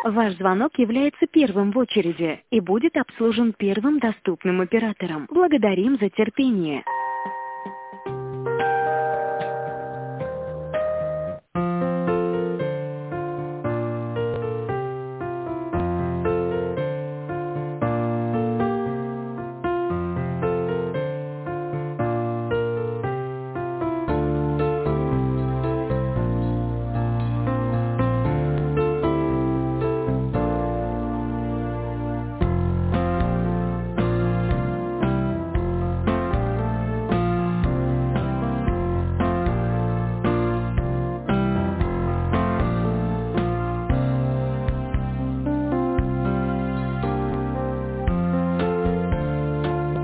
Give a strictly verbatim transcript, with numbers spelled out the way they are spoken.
Ваш звонок является первым в очереди и будет обслужен первым доступным оператором. Благодарим за терпение.